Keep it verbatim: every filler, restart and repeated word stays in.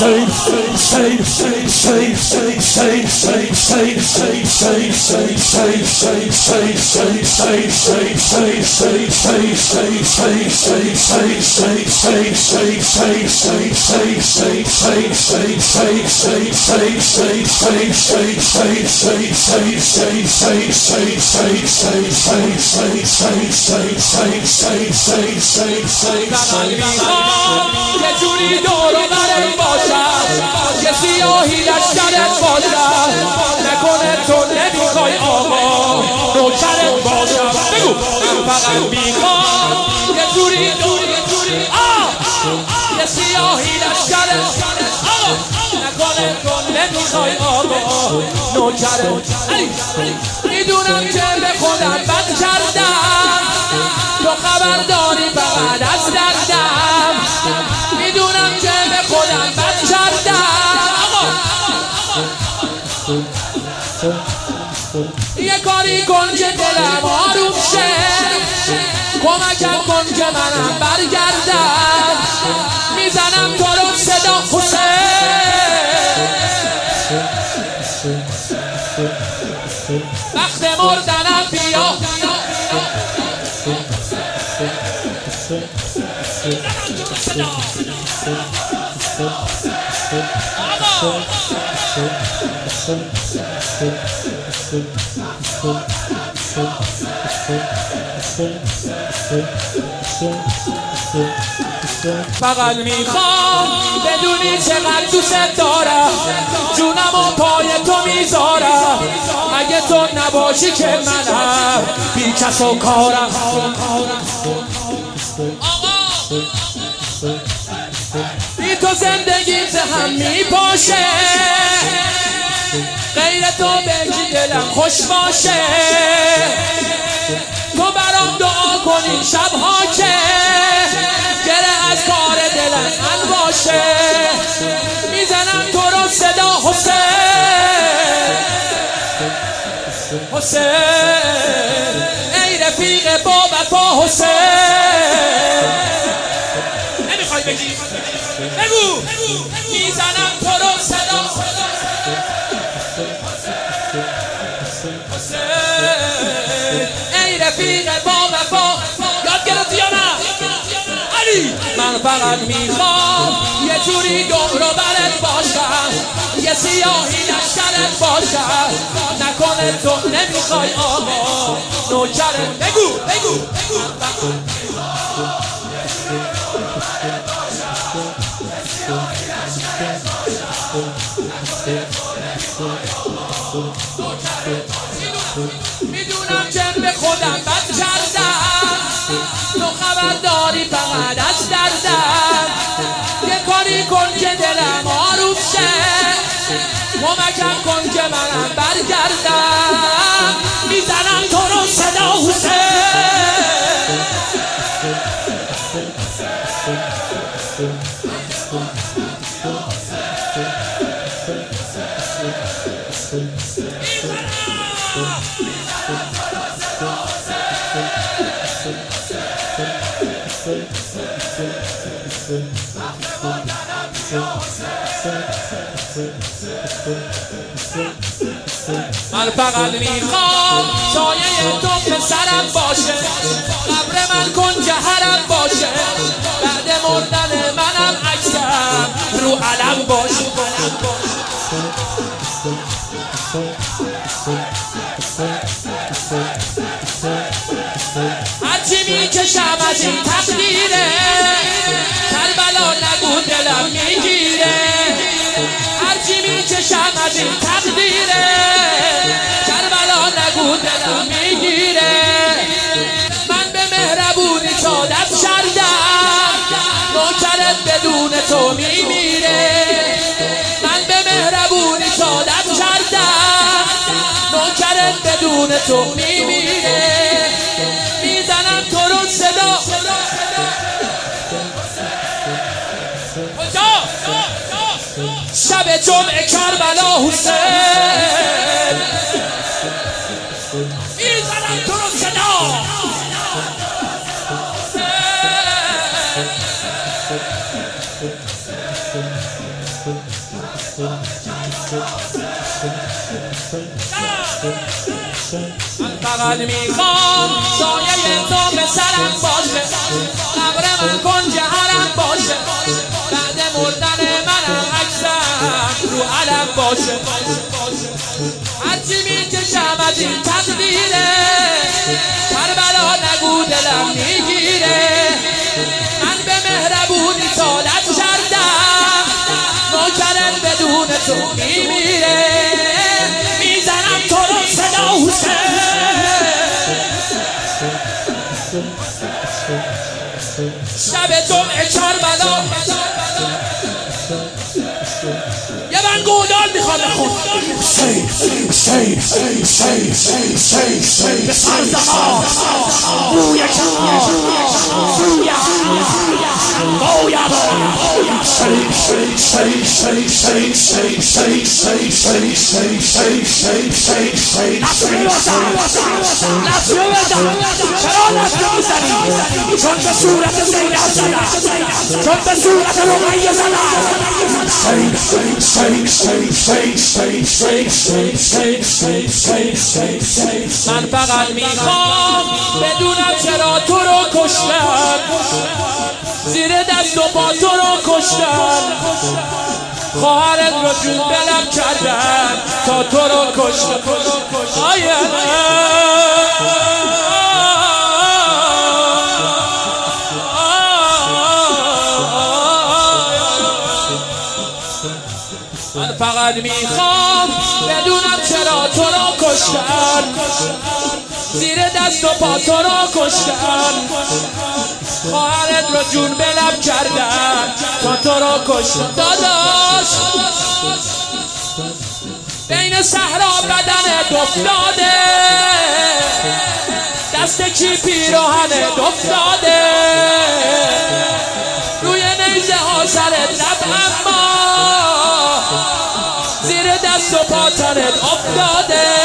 یه جوری دور و برم باشم یه سیاهی لشکرت باشم نکنه تو نمیخوای آقا نوکرت باشم بگو فقط میخوام یه جوری دور آه یه سیاهی لشکرت آقا نکنه تو نمیخوای آقا نوکرت میدونم که به خودم بد کردم تو خبرداری فقط از دردم میدونم که به خودم بد کردم یه کاری کن که دلم آروم شه کمکم کن که منم برگردم میزنم تو رو صدا حسین وقت مردنم بیا فقط میخوام بدونی چقدر دوست دارم جونم و پای تو میذارم اگه تو نباشی که منم بی کس و کارم بی تو زندگی هم میپاشه غیر تو بگی دلم خوش باشه تو برام دعا کنی شبها که گره از کار دلم من باشه میزنم تو رو صدا حسین حسین ای رفیق با وفا حسین نمیخوای بگی بگو میزنم تو رو صدا حسین ای رفیق با وفا یاد گرفتی یا نه علی من فقط میخوام یه جوری دور و برت باشم یه سیاهی لشکرت باشم نکنه تو نمیخوای آقا نوکرت بگو بگو میدونم که به خودم بد کردم تو خبرداری فقط از دردم یه کاری کن که دلم آروم شه کمکم کن که منم برگردم میزنم تو رو صدا حسین من فقط میخوام سایه تو به سرم باشه قبر من کن جهرم باشه بعد مردن منم عکسم رو علم باشه هرچی میکشم از این تقدیره کربلا نگو دلم میگیره هرچی میکشم از این تقدیره کربلا نگو دلم میگیره من به مهربونی چادت کردم نوکرت بدون تو میمیره من به مهربونی چادت کردم نوکرت بدون تو میمیره میزنم تو رو صدا شب جمعه کربلا حسین میزنم تو رو صدا من فقط میخوام سایه تو به سرم باشه، قبر من کنج حرم باشه، بعد مردن منم عکسم رو علم باشه. هرچی میکشم از این تقدیره، کربلا نگو دلم میگیره. من به مهربونی طالت کردم، نوکرت بدون تو میمیره. میزنم تو رو صدا حسین، شب جمعه کربلا. یه من گودال میخوام بخون. حسین حسین حسین حسین حسین به سر زمان روی کمان روی باید حسین حسین حسین حسین حسین حسین حسین حسین حسین حسین حسین نصره بزن نصره بزن. چرا نصره میزنی؟ چون به صورت زینب زدن، چون به صورت رقیه زدن. حسین حسین حسین حسین من فقط میخوام بدونم چرا تو رو کشتن، زیر دست و پا تو رو کشتن، خواهرت رو جون بلم کردن تا تو رو کشتن. آیه من فقط میخوام بدونم چرا تو رو کشتن، زیر دست و پا تو رو کشتن، خواهرت رو جون بلم کردن تا تو رو کشتن. داداش بین صحرا بدنت افتاده، دست کی پیراهنت افتاده، روی نیزه ها سرت لب اما زیر دست و پا تنت افتاده.